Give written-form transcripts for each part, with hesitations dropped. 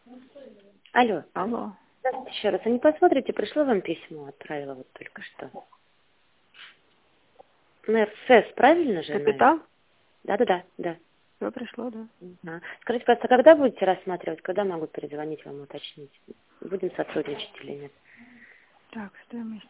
Алло. Алло. Здравствуйте еще раз. А не посмотрите, пришло вам письмо, отправила вот только что. На РСС, правильно же, наверное? Капитал? Да. Все пришло, да. Ага. Скажите, пожалуйста, когда будете рассматривать, когда могу перезвонить вам, уточнить, будем сотрудничать или нет? Так, стоимость.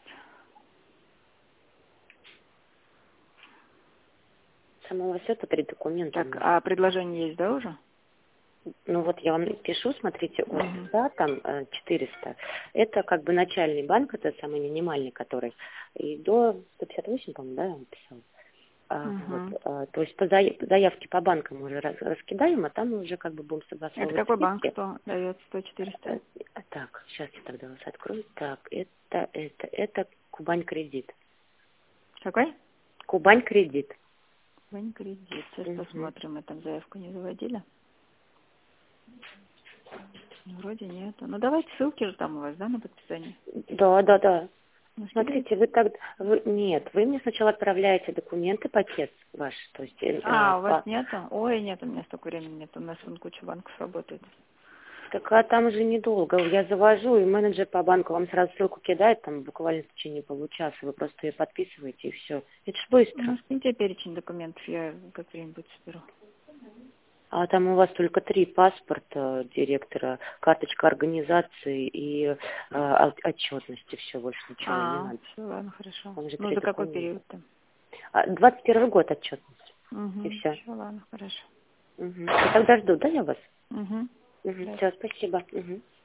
Самого счета 3 документа Так, нужно. а предложение есть, да, уже? Ну вот я вам пишу, смотрите, от Угу. 100, там 400. Это как бы начальный банк, это самый минимальный, который. И до 158, по-моему, да, я вам писала. Угу. То есть по заявке по банкам мы уже раскидаем, а там мы уже как бы будем Это согласовывать какой банк, скидки. что дает 100-400? Так, сейчас я тогда вас открою. Так, это Кубань кредит. Какой? Кубань кредит. Кубань кредит. Сейчас Мгм. посмотрим, мы там заявку не заводили. Вроде нет. Ну давайте ссылки же там у вас, да, на подписание? Да. Ну, скидывайте. Смотрите, нет, вы мне сначала отправляете документы, пакет ваш, то есть А, у вас нету? Ой, нет, у меня столько времени нет. У нас вон куча банков работает. так а там же недолго. Я завожу, и менеджер по банку вам сразу ссылку кидает, там буквально в течение получаса. Вы просто ее подписываете, и все. Это ж быстро. Ну, скиньте перечень документов, я как-нибудь соберу. А там у вас только 3: паспорт директора, карточка организации и отчетности. Все, больше ничего вам не А, надо. все, ладно, хорошо. Там же Ну, 3 за какой документа. период-то? 21 год отчетность. И Угу, все. все, ладно, хорошо. Тогда жду, да, я вас? Угу. Все, спасибо.